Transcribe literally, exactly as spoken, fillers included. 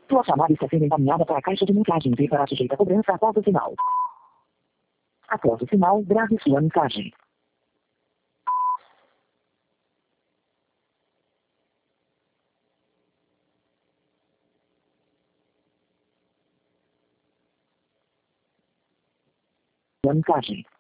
Sua chamada está sendo encaminhada para a caixa de mensagens e será sujeita a cobrança após o sinal. Após o sinal, grave sua mensagem. Sua mensagem.